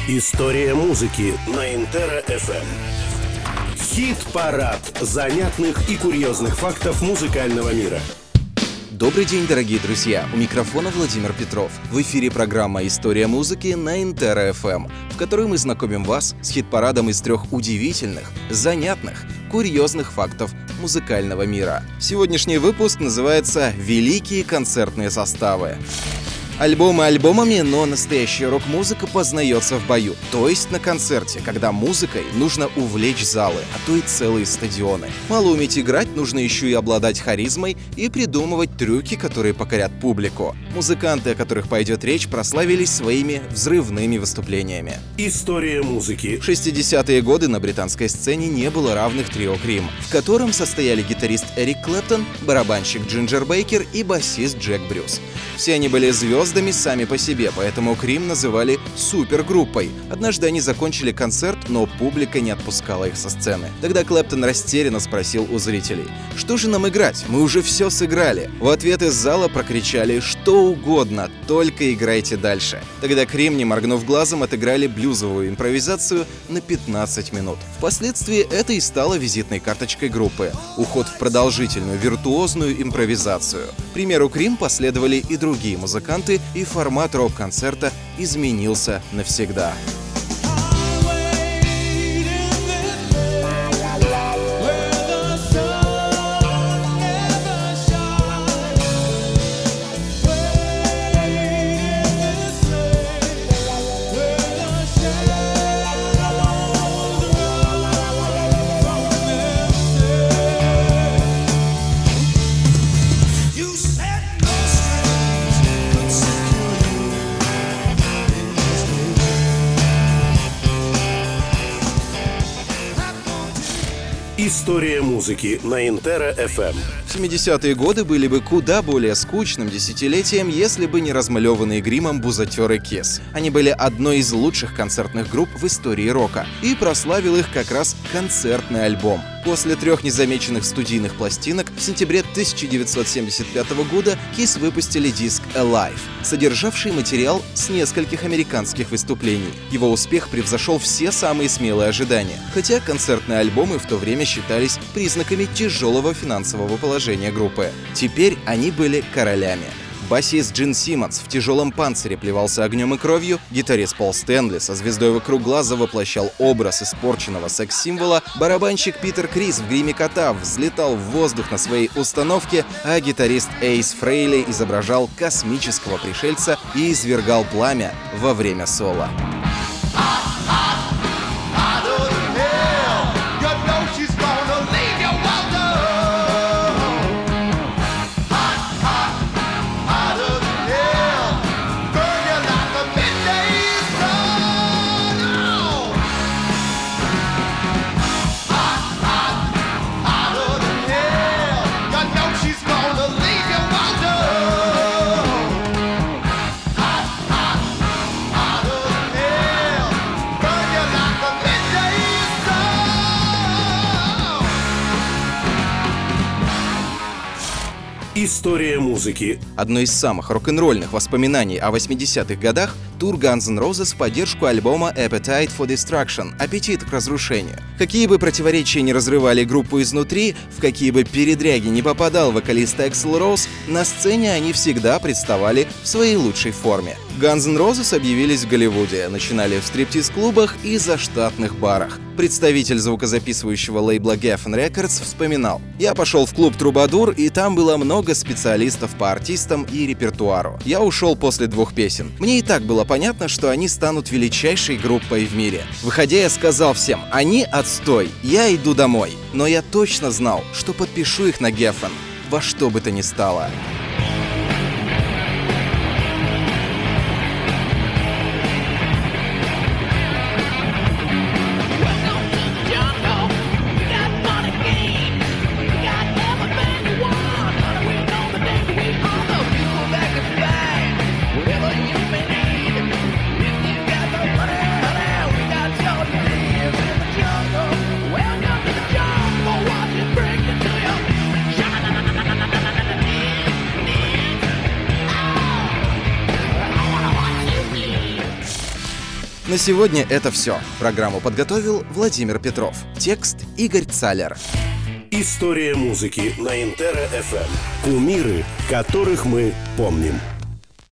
История музыки на Интера FM. Хит-парад занятных и курьезных фактов музыкального мира. Добрый день, дорогие друзья! У микрофона Владимир Петров. В эфире программа «История музыки» на Интера FM, в которой мы знакомим вас с хит-парадом из 3 удивительных, занятных, курьезных фактов музыкального мира. Сегодняшний выпуск называется «Великие концертные составы». Альбомы альбомами, но настоящая рок-музыка познается в бою, то есть на концерте, когда музыкой нужно увлечь залы, а то и целые стадионы. Мало уметь играть, нужно еще и обладать харизмой и придумывать трюки, которые покорят публику. Музыканты, о которых пойдет речь, прославились своими взрывными выступлениями. История музыки. В 60-е годы на британской сцене не было равных трио Cream, в котором состояли гитарист Эрик Клэптон, барабанщик Джинджер Бейкер и басист Джек Брюс. Все они были звездами сами по себе, поэтому Cream называли супергруппой. Однажды они закончили концерт, но публика не отпускала их со сцены. Тогда Клэптон растерянно спросил у зрителей: «Что же нам играть? Мы уже все сыграли». В ответ из зала прокричали: «Что угодно, только играйте дальше». Тогда Cream, не моргнув глазом, отыграли блюзовую импровизацию на 15 минут. Впоследствии это и стало визитной карточкой группы — уход в продолжительную виртуозную импровизацию. К примеру Cream последовали и другие музыканты, и формат рок-концерта изменился навсегда. История музыки на Интера FM. 70-е годы были бы куда более скучным десятилетием, если бы не размалеванные гримом бузатеры Kiss. Они были одной из лучших концертных групп в истории рока, и прославил их как раз концертный альбом. После 3 незамеченных студийных пластинок в сентябре 1975 года Kiss выпустили диск Alive, содержавший материал с нескольких американских выступлений. Его успех превзошел все самые смелые ожидания, хотя концертные альбомы в то время считались признаками тяжелого финансового положения группы. Теперь они были королями. Басист Джин Симмонс в тяжелом панцире плевался огнем и кровью, гитарист Пол Стэнли со звездой вокруг глаза воплощал образ испорченного секс-символа, барабанщик Питер Крис в гриме кота взлетал в воздух на своей установке, а гитарист Эйс Фрейли изображал космического пришельца и извергал пламя во время соло. История музыки. Одно из самых рок-н-ролльных воспоминаний о 80-х годах — тур Guns N' Roses в поддержку альбома Appetite for Destruction — «Аппетит к разрушению». Какие бы противоречия ни разрывали группу изнутри, в какие бы передряги не попадал вокалист Эксел Роуз, на сцене они всегда представали в своей лучшей форме. Guns N' Roses объявились в Голливуде, начинали в стриптиз-клубах и заштатных барах. Представитель звукозаписывающего лейбла Geffen Records вспоминал: «Я пошел в клуб Трубадур, и там было много специалистов по артистам и репертуару. Я ушел после 2 песен. Мне и так было понятно, что они станут величайшей группой в мире. Выходя, я сказал всем: они отстой, я иду домой. Но я точно знал, что подпишу их на Geffen во что бы то ни стало». На сегодня это все. Программу подготовил Владимир Петров. Текст Игорь Цалер. История музыки на Интера FM. Кумиры, которых мы помним.